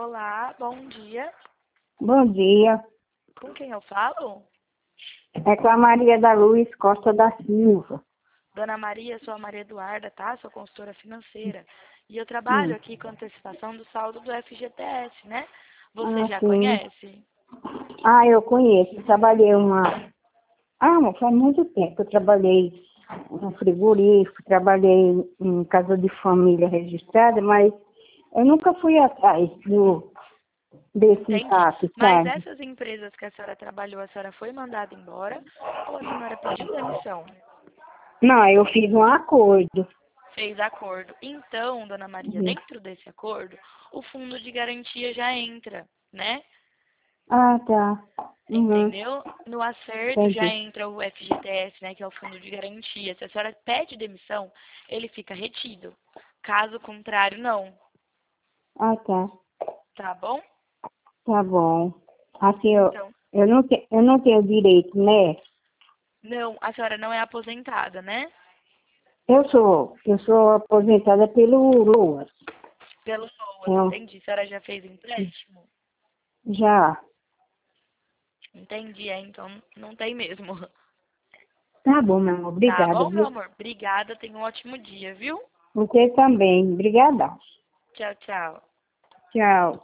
Olá, bom dia. Bom dia. Com quem eu falo? É com a Maria da Luz Costa da Silva. Dona Maria, sou a Maria Eduarda, tá? Sou consultora financeira. E eu trabalho Sim. aqui com antecipação do saldo do FGTS, né? Você Ah, já sim. conhece? Ah, eu conheço. Trabalhei mas faz muito tempo. Eu trabalhei no frigorífico, trabalhei em casa de família registrada, mas eu nunca fui atrás desse Entendi. ato, Mas sabe? essas empresas que a senhora trabalhou, a senhora foi mandada embora ou a senhora pediu demissão? Não, eu fiz um acordo. Fez acordo. Então, Dona Maria, Uhum. dentro desse acordo, o fundo de garantia já entra, né? Ah, tá. Uhum. Entendeu? No acerto já Entendi. entra o FGTS, né, que é o fundo de garantia. Se a senhora pede demissão, ele fica retido. Caso contrário, não. Ah, tá. Tá bom? Tá bom. Assim, Então, eu não tenho direito, né? não, a senhora não é aposentada, né? Eu sou aposentada pelo LOAS. Pelo LOAS, Eu, entendi. A senhora já fez empréstimo? já. Entendi, então não tem mesmo. Tá bom, meu amor. Tá Obrigada, bom, meu viu? amor? Obrigada, tenha um ótimo dia, viu? Você também. Obrigada. Tchau, tchau. Tchau.